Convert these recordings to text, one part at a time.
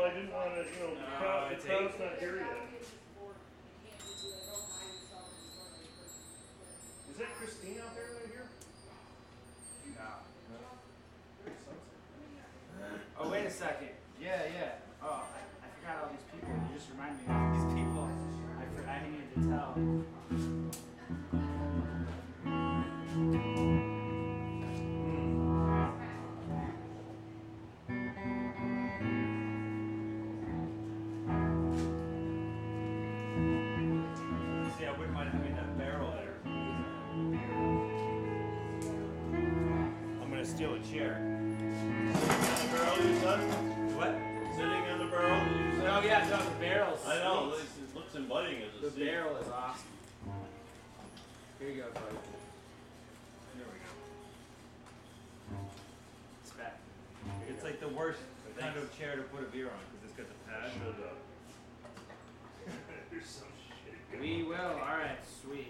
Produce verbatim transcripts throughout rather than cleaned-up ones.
Well, I didn't want to, you know, the No, crowd, the it's crowd's eight. not here yet. Is that Christine out there right here? No. Oh, wait a second. Yeah, yeah. Oh, I, I forgot all these people. You just reminded me of all these people. I, for, I needed to tell. See, I wouldn't mind having that barrel there. I'm going to steal a chair. The barrel you said? What? Sitting on the barrel that you said? Oh, yeah, no, the barrel's I know, sweet. it looks inviting as a The seat. barrel is awesome. Here you go, buddy. There we go. It's back. It's like the worst kind of chair to put a beer on because it's got the pad. Shut up. There's some shit. We will. All right, sweet.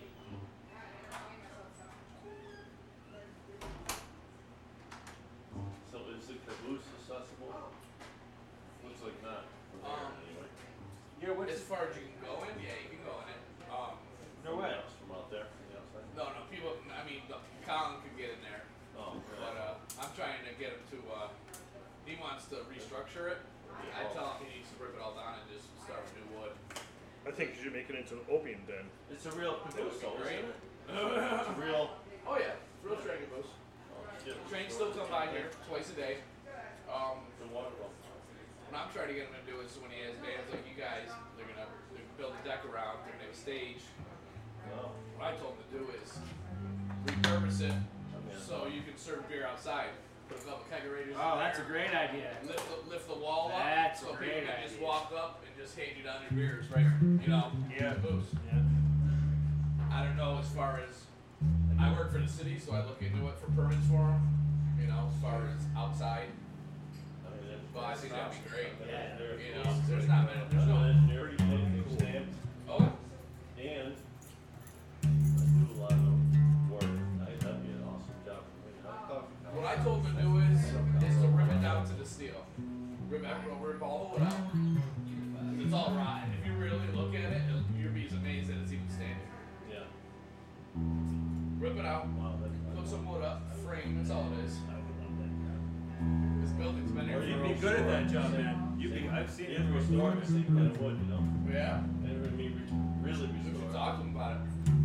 So is the caboose accessible? Looks like not. from here Um, anyway. You're As far as you can go in, yeah, you can go in it. Um, No way. Else from out there, from the outside? no, no, people. I mean, the- Colin could get in there, Oh, but uh, I'm trying to get him to. Uh, he wants to restructure it. I tell him he needs to rip it all down and just start with new wood. I think you should make it into an opium den. It's a real caboose, though, Great. isn't it? It's a real. Oh yeah, real train caboose. Oh, yeah. Trains still come by here twice a day. Um, The water well. what I'm trying to get him to do is when he has bands like you guys, they're gonna, they're gonna build a deck around. They're gonna have a stage. Oh, What I told him to do is repurpose it yeah. so you can serve beer outside. Put a couple kegerators Oh, in that's a there. great idea. Lift the, lift the wall up That's a so great people can just idea. walk up and just hand you down your beers, right? You know, Yeah. caboose. Yeah. I don't know as far as I work for the city, so I look into it for permits for them. You know, as far as outside. I mean, it's- But I think that'd be great. Yeah. There's- You know, there's not many. There's I'm no. an engineer, anything stamped, Oh, and I do a lot of work. I, that'd be an awesome job for me. I'll talk to Colin. what I told him to do is is to rip it down to the steel. Rip it, rip all the wood out. It's all rotten. If you really look at it, it'll- you'll be amazed that it's even standing. Yeah. Rip it out. Wow, that's. Put some wood up, frame, that's all it is. I would love that job. This building's been here Or for you'd a be good at that job, Same- man. You'd be. same- I've seen it same before. restore, same kind of wood, you know? Yeah, And when we re- really we should restore. talk to him about it.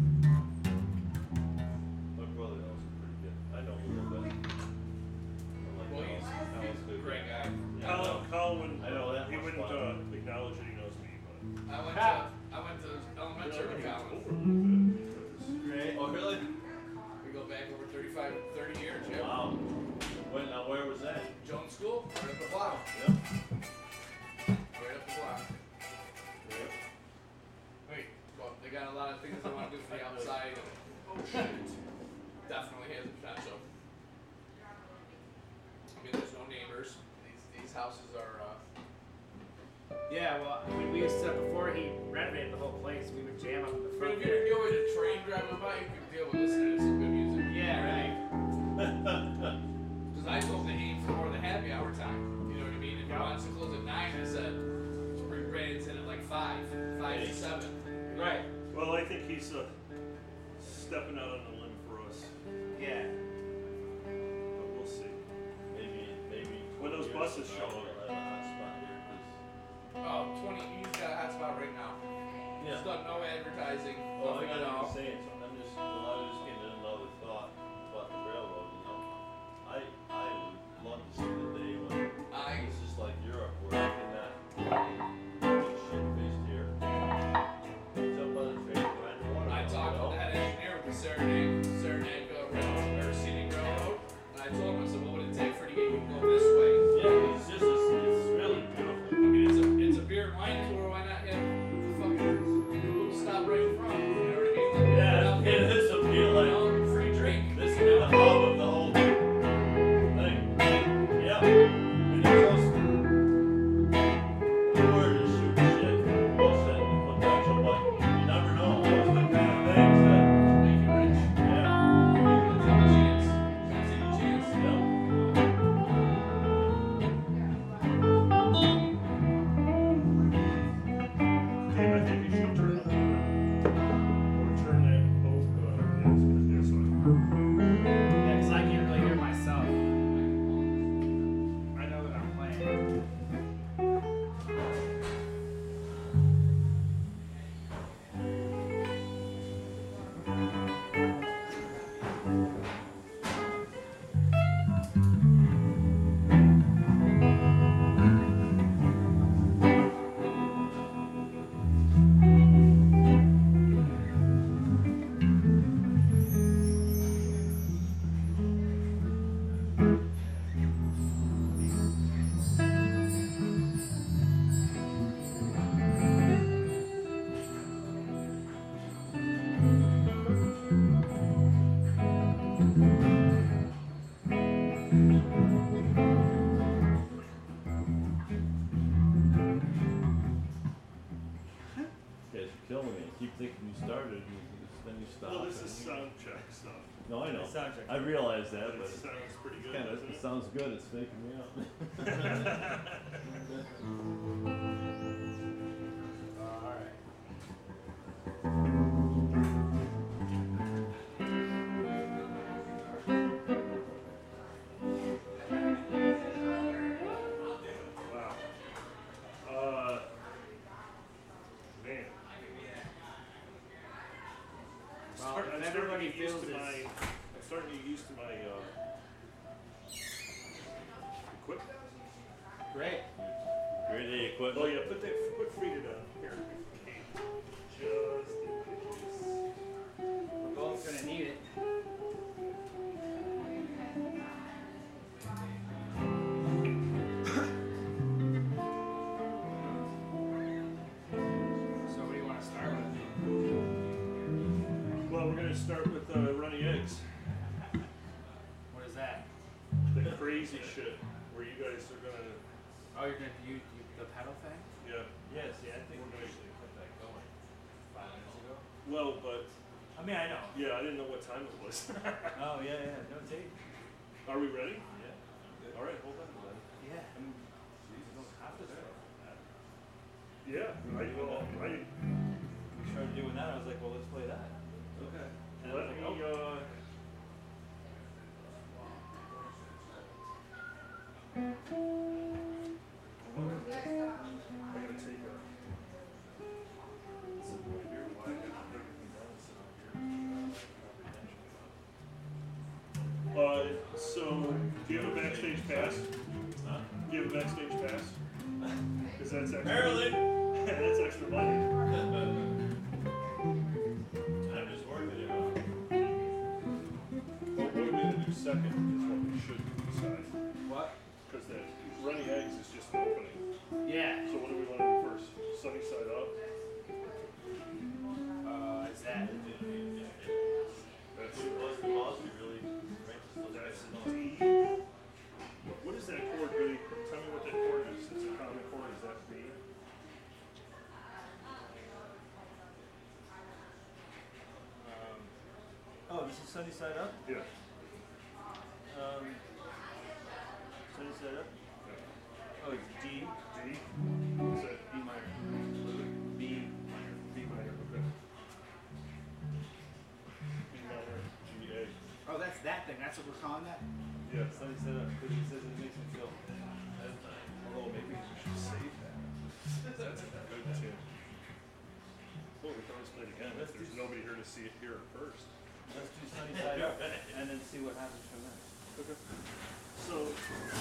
My brother knows him pretty good. I know him a little bit. I'm like, Well, no, he's, Colin's he's a good. great guy. Yeah, I Colin, know. Colin wouldn't, I know that he much wouldn't about uh, acknowledge that he knows me, but. I went Ha. to I went to elementary with It's Colin. over a little bit because Great. Oh, really? We go back over thirty-five, thirty years, yeah. Wow. When, now where was that? Jones School, right up the block. Yep. Right up the block. Yep. Wait, well, they got a lot of things they want to do for the outside. And, oh shit. Definitely has the potential. I mean, there's no neighbors. These these houses are. Uh, Yeah, well, when we used to, before he renovated the whole place, we would jam up in the But front if you're there. deal with a train driving by, you can deal with listening to some good music. Yeah, right. Because I told him to aim for more of the happy hour time. You know what I mean? If he Yeah. wants to close at nine, I said, bring bands in at like five, five to seven. Right. Well, I think he's uh, stepping out on a limb for us, Yeah. but we'll see. Maybe, maybe. When those twenty years buses from now, show. we'll have a hot spot here, 'cause- Oh, twenty, he's got a hot spot right now. Yeah. He's done no advertising, Well, nothing I'm at not all. even saying something, I'm just, well, I was just getting another thought about the railroad, you know? I, I would love to see the day when I, it's just like Europe, where I cannot get shit faced here. Jump on the train, ride the water. I talked to that engineer with the Saranac, Saranac uh, Railroad, or Scenic Railroad, and I told him, I said, what would it take for to get you to go this way? Yeah, it's just, it's, it's really beautiful. I mean, it's a, it's a beer and wine tour, why not have the fucking stop right in front? You know what I mean? Like, Yeah, out it there, is a feel you like, know, free drink. this is you the know? hub of the whole thing. Yeah, and it's also, the word thinking you started, and then you stopped. Well, this and is you- sound check stuff. No, I know. It's sound check. I realize that, But but it it's sounds pretty good, kinda, doesn't it it? sounds good, it's making me up. Alright. Wow. Uh, man. Well, Start- if I'm starting to everybody get used feels to my, it's- I'm starting to get used to my, uh, equipment. Great. Grade A equipment. Oh yeah, put that, put Frida down here. Okay. Just in case. We're both gonna need it. So what do you wanna start with? Well, we're gonna start with, uh, runny eggs. What is that? The crazy shit where you guys are gonna, Oh, you're gonna do you, you, the pedal thing? yeah. Yes, yeah, I think We're we gonna- actually put that going five minutes ago. Well, but, I mean, I know. yeah, I didn't know what time it was. Oh, yeah, yeah, no date. Are we ready? Yeah. All right, hold on, Glenn. Yeah, I mean, geez, you don't have to start with that. Yeah, I, well, I, We started doing that, I was like, well, let's play that. okay. And I Let was me, like, oh. uh. I gotta take a. Sip of beer while I get everything done, sit up here. Uh, so, do you have a backstage pass? Huh? Do you have a backstage pass? Cause that's extra. Apparently. That's extra money. I'm just working it out. Well, what are we gonna do second is what we should decide. What? Cause that runny eggs is just an opening. Yeah. So what do we wanna do first? Sunny side up? Uh, is that? That's, Was the boss really right? that's D. What is that chord, Billy? Tell me what that chord is. It's a common chord. Is that B? Um, oh, this is sunny side up? Yeah. Um, sunny side up? Yeah. Oh, it's D. D? What's that? B minor. B minor. B minor. Okay. B minor. G A. Oh, that's that thing. That's what we're calling that? Yeah. Sunny side up. Because it says it makes me feel. Although maybe we should save that. That's a good tune. Well, we can always play it again if there's nobody here to see it here first. Let's do sunny side up and then see what happens from there. Okay. So